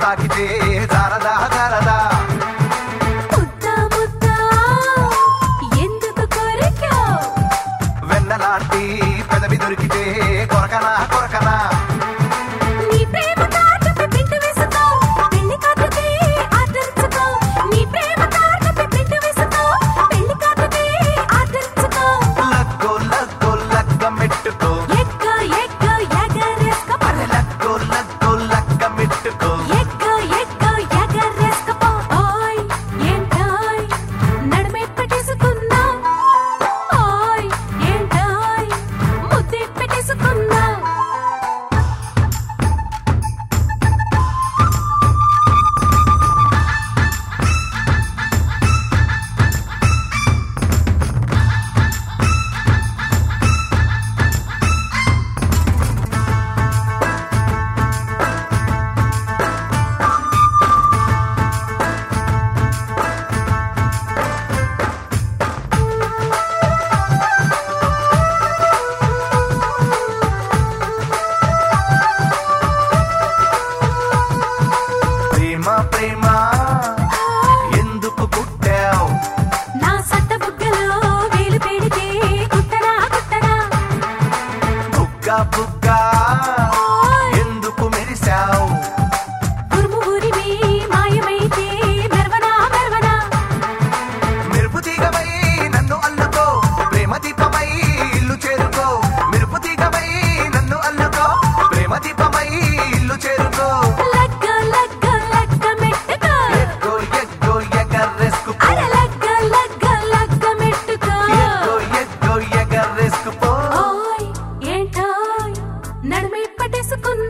తాకితే జారదా జారదా వెన్నలాంటి పెదవి దొరికితే కొరకనా కొరకనా ప్రేమ ఎందుకు పుట్టావు నా సట్ట బుగ్గలో వేలు పెడితే కుట్టనా కుట్టనా బుగ్గ బుగ్గ ఎందుకు మెరిశావు ఉరుము ఉరిమి మాయమైతే మెరవనా మెరవనా మెరుపు తీగమై నన్ను అల్లుకో ప్రేమ దీపమై ఇల్లు చేరుకో మెరుపు తీగమై నన్ను అల్లుకో ప్రేమ దీపమై ఇల్లు చేరుకో నడుమే పట్టేసుకున్నా